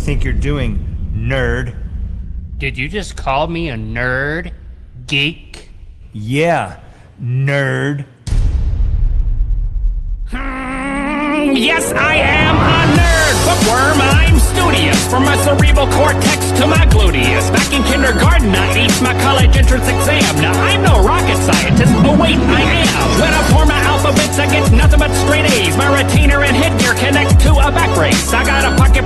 think you're doing, nerd? Did you just call me a nerd? Geek? Yeah, nerd. Yes, I am a nerd, bookworm. I'm studious, from my cerebral cortex to my gluteus. Back in kindergarten, I aced my college entrance exam. Now, I'm no rocket scientist, but wait, I am. When I pour my alphabets, I get nothing but straight A's. My retainer and headgear connect to a back brace. I got a pocket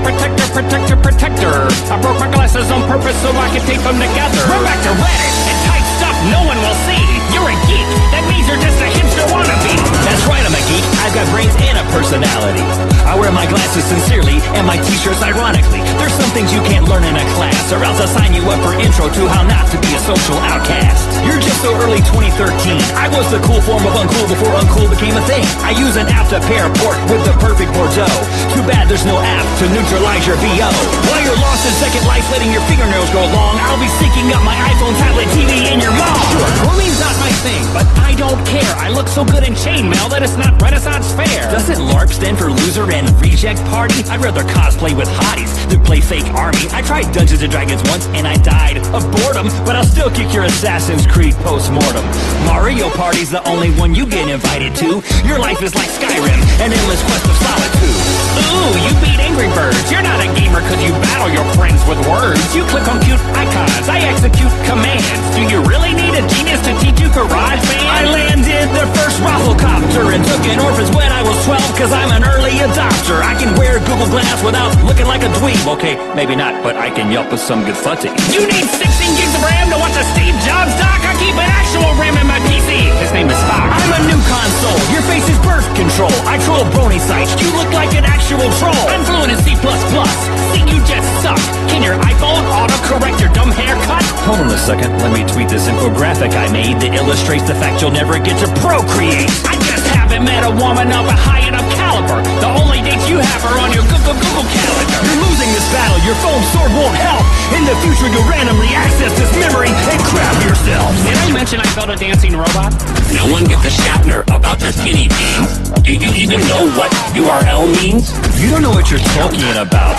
protector. I broke my glasses on purpose so I could tape them together. We're back to Reddit and type stuff no one will see. You're a geek, that means you're just a hipster wannabe. That's right, I'm a geek. I've got brains and a personality. I wear my glasses sincerely and my t-shirts ironically. There's some things you can't learn in a class, or else I'll sign you up for intro to how not to be a social outcast. You're just so early 2013. I was the cool form of uncool before uncool became a thing. I use an app to pair pork with the perfect Bordeaux. Too bad there's no app to neutralize your VO. While you're lost in Second Life letting your fingernails grow long, I'll be syncing up my iPhone, tablet, TV in your mall. Sure, grooming's not my thing, but I don't care. I look so good in chainmail that it's not Renaissance Fair. Doesn't LARP stand for loser and reject party? I'd rather cosplay with hotties than play fake army. I tried Dungeons & Dragons once and I died of boredom, but I'll still kick your Assassin's Creed post-mortem. Mario Party's the only one you get invited to. Your life is like Skyrim, an endless quest of solitude. Ooh, you beat Angry Birds. You're not a gamer cause you battle your friends with words. You click on cute icons, I execute commands. Do you really need a genius to teach you GarageBand? I landed the first Rafflecopter and took an orphans when I was 12 cause I'm an early adopter. I can wear Google Glass without looking like a dweeb. Okay, maybe not, but I can yelp with some good fun to eat. You need 16 gigs of RAM to watch a Steve Jobs doc? I keep an actual RAM in my PC. His name is Spock. I'm a new console. Your face is birth control. I troll brony sites. You look like an actual troll. I'm fluent in C++. See, you just suck. Can your iPhone autocorrect your dumb haircut? Hold on a second. Let me tweet this infographic I made that illustrates the fact you'll never get to procreate. I just haven't met a woman of a high enough caliber. The only dates you have are on your Google calendar. You're losing this battle. Your phone sword won't help. In the future, you'll randomly access this memory and crap yourself. Did I mention I built a dancing robot? No one gets a Shatner about the skinny jeans. Do you even know what URL means? You don't know what you're talking about.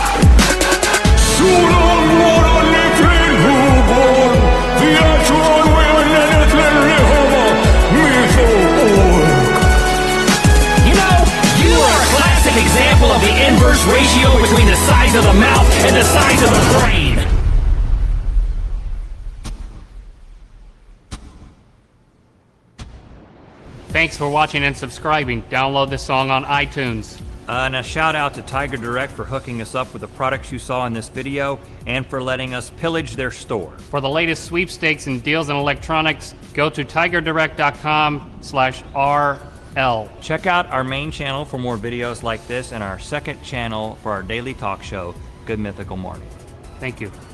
Example of the inverse ratio between the size of the mouth and the size of the brain. Thanks for watching and subscribing. Download this song on iTunes. And a shout out to Tiger Direct for hooking us up with the products you saw in this video and for letting us pillage their store. For the latest sweepstakes and deals in electronics, go to tigerdirect.com/RL. Check out our main channel for more videos like this and our second channel for our daily talk show, Good Mythical Morning. Thank you.